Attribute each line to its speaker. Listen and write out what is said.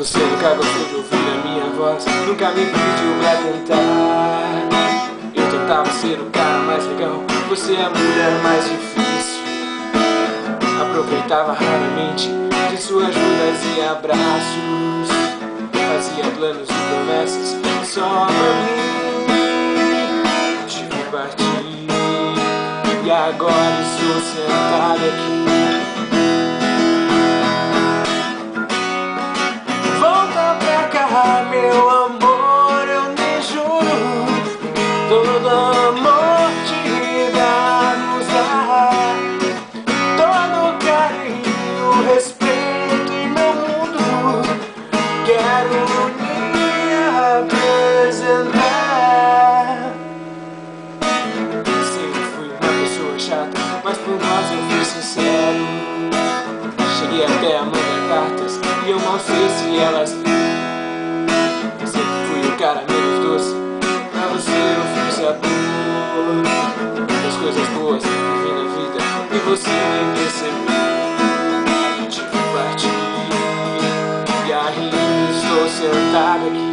Speaker 1: Você nunca gostou de ouvir a minha voz, nunca me pediu pra tentar. Eu tentava ser o cara mais legal, você é a mulher mais difícil. Aproveitava raramente de suas ajudas e abraços. Fazia planos e promessas só pra mim. Tive que partir e agora estou sentado aqui. Volta pra cá, meu amor, eu me juro. Todo amor te dá-nos dar, todo carinho, respeito em meu mundo. Quero me apresentar. Sempre fui uma pessoa chata, mas por nós eu fui sincero. Cheguei até a mandar cartas e eu não sei se elas liam. Sempre fui o cara menos doce, pra você eu fiz amor. Das coisas boas que vi na vida e você nem percebeu. Tive que partir e ainda estou sentado aqui.